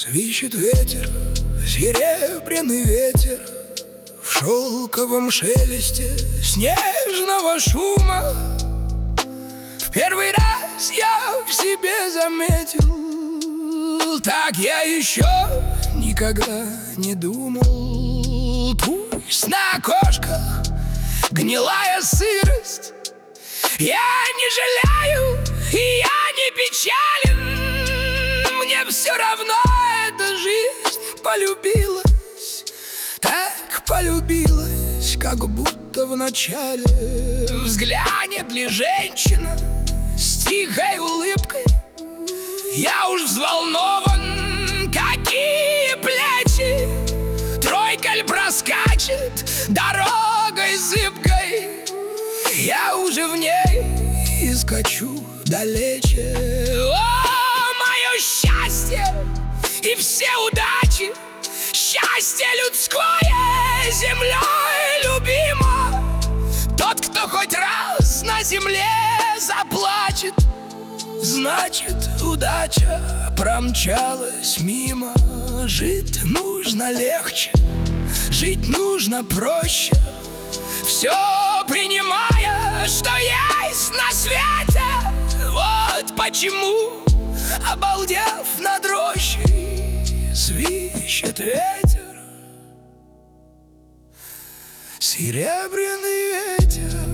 Свищет ветер, серебряный ветер, в шелковом шелесте снежного шума. В первый раз я в себе заметил, так я еще никогда не думал. Пусть на окошках гнилая сырость, я не жалею и я не печален. Мне все равно эта жизнь полюбилась, так полюбилась, как будто вначале. Взглянет ли женщина с тихой улыбкой, я уж взволнован, какие плечи. Тройка ль проскачет дорогой зыбкой, я уже в ней и скачу далече. О, мое счастье и все удачи, счастье людское землей любимо. Тот, кто хоть раз на земле заплачет, значит, удача промчалась мимо. Жить нужно легче, жить нужно проще, все принимая, что есть на свете. Вот почему, обалдев над рощей, свищет ветер, серебряный ветер.